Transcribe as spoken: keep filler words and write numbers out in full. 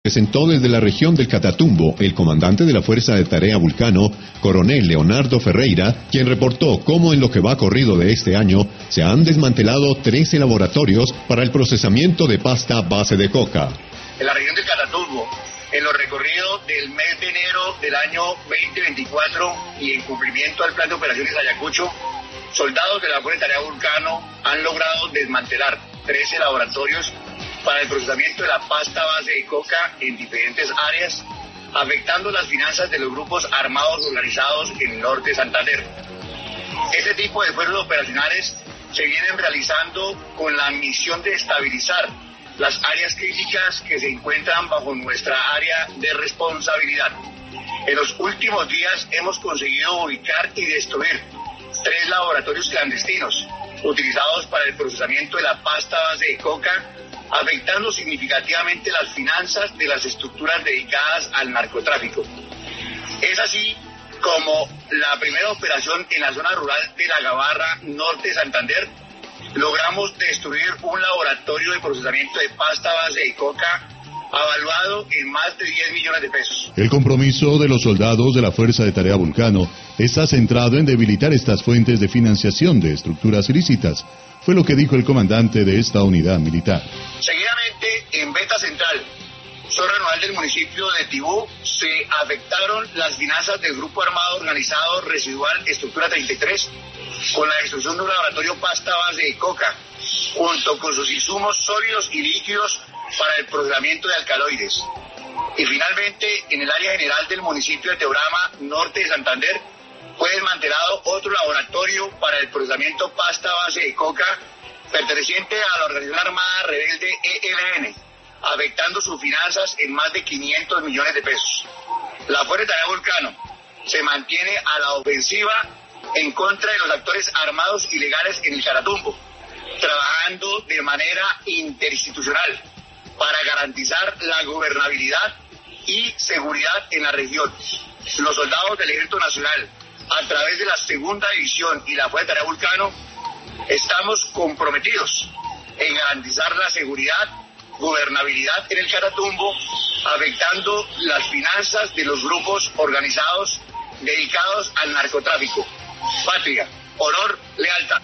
Presentó desde la región del Catatumbo el comandante de la Fuerza de Tarea Vulcano, coronel Leonardo Ferreira, quien reportó cómo en lo que va corrido de este año se han desmantelado trece laboratorios para el procesamiento de pasta base de coca. En la región del Catatumbo, en lo recorrido del mes de enero del año veinte veinticuatro y en cumplimiento al plan de operaciones Ayacucho, soldados de la Fuerza de Tarea Vulcano han logrado desmantelar trece laboratorios para el procesamiento de la pasta base de coca en diferentes áreas, afectando las finanzas de los grupos armados organizados en el norte de Santander. Este tipo de esfuerzos operacionales se vienen realizando con la misión de estabilizar las áreas críticas que se encuentran bajo nuestra área de responsabilidad. En los últimos días hemos conseguido ubicar y destruir tres laboratorios clandestinos utilizados para el procesamiento de la pasta base de coca, afectando significativamente las finanzas de las estructuras dedicadas al narcotráfico. Es así como la primera operación en la zona rural de La Gabarra, norte de Santander, logramos destruir un laboratorio de procesamiento de pasta base de coca avaluado en más de diez millones de pesos. El compromiso de los soldados de la Fuerza de Tarea Vulcano está centrado en debilitar estas fuentes de financiación de estructuras ilícitas, fue lo que dijo el comandante de esta unidad militar. Seguidamente, en Beta Central, zona rural del municipio de Tibú, se afectaron las finanzas del Grupo Armado Organizado Residual Estructura treinta y tres con la destrucción de un laboratorio pasta base de coca, junto con sus insumos sólidos y líquidos para el procesamiento de alcaloides. Y finalmente, en el área general del municipio de Teorama, norte de Santander, fue desmantelado otro laboratorio para el procesamiento pasta base de coca perteneciente a la Organización Armada Rebelde E L N, afectando sus finanzas en más de quinientos millones de pesos. La Fuerza de Tarea Vulcano se mantiene a la ofensiva en contra de los actores armados ilegales en el Catatumbo, trabajando de manera interinstitucional para garantizar la gobernabilidad y seguridad en la región. Los soldados del Ejército Nacional, a través de la Segunda División y la Fuerza de Tarea Vulcano, estamos comprometidos en garantizar la seguridad, gobernabilidad en el Catatumbo, afectando las finanzas de los grupos organizados dedicados al narcotráfico. Patria, honor, lealtad.